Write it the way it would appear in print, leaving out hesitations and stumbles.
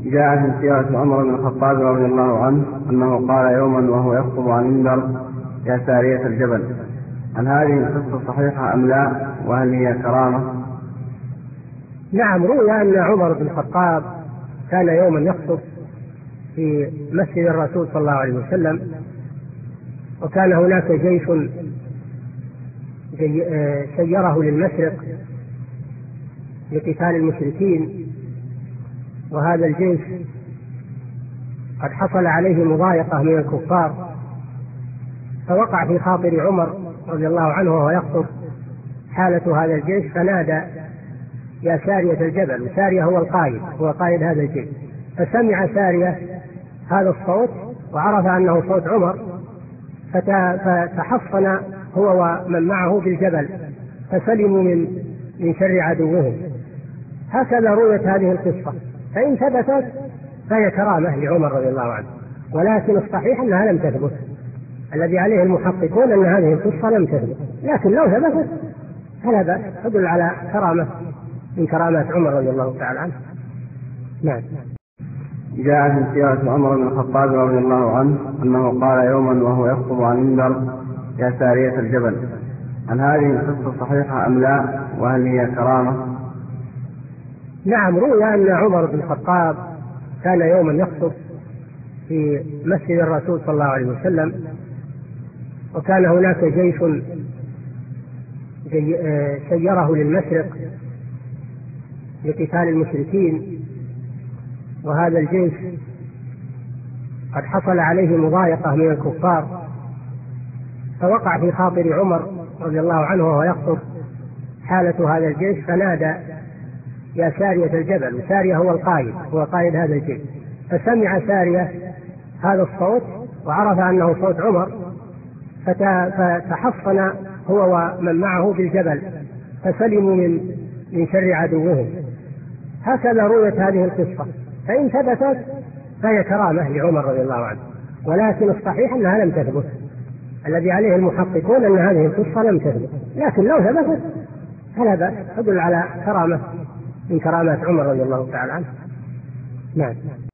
جاء في سيرة عمر بن الخطاب رضي الله عنه أنه قال يوما وهو يخطب عن المنبر: يا سارية الجبل. هل هذه القصة صحيحة أم لا؟ وهل هي كرامة؟ نعم، روي أن عمر بن الخطاب كان يوما يخطب في مسجد الرسول صلى الله عليه وسلم، وكان هناك جيش سيره للمشرق لقتال المشركين، وهذا الجيش قد حصل عليه مضايقة من الكفار، فوقع في خاطر عمر رضي الله عنه وهو يخطب حالة هذا الجيش، فنادى: يا سارية الجبل. وسارية هو القائد، هو قائد هذا الجيش. فسمع سارية هذا الصوت وعرف أنه صوت عمر، فتحصن هو ومن معه بالجبل، فسلموا من شر عدوهم. هكذا رويت هذه القصة، فإن ثبتت فهي كرامة لعمر رضي الله عنه، ولكن الصحيح أنها لم تثبت. الذي عليه المحققون أن هذه القصة لم تثبت، لكن لو ثبتت فلا بأس، تدل على كرامة من كرامات عمر رضي الله تعالى عنه. نعم. جاء في سيرة عمر بن الخطاب رضي الله عنه أنه قال يوما وهو يخطب عن المنبر: يا سارية الجبل. هل هذه القصة صحيحة أم لا؟ وهل هي كرامة؟ نعم، روي أن عمر بن الخطاب كان يوما يخطب في مسجد الرسول صلى الله عليه وسلم، وكان هناك جيش سيره للمشرق لقتال المشركين، وهذا الجيش قد حصل عليه مضايقة من الكفار، فوقع في خاطر عمر رضي الله عنه وهو يخطب حالة هذا الجيش، فنادى: يا سارية الجبل. وسارية هو القائد، هو قائد هذا الجيش. فسمع سارية هذا الصوت وعرف أنه صوت عمر، فتحصن هو ومن معه بالجبل، فسلموا من شر عدوهم. هكذا رويت هذه القصة، فإن ثبتت فهي كرامة لعمر رضي الله عنه، ولكن الصحيح أنها لم تثبت. الذي عليه المحققون أن هذه القصة لم تثبت، لكن لو ثبتت فلا بأس، تدل على كرامة من كرامات عمر رضي الله تعالى عنه. نعم.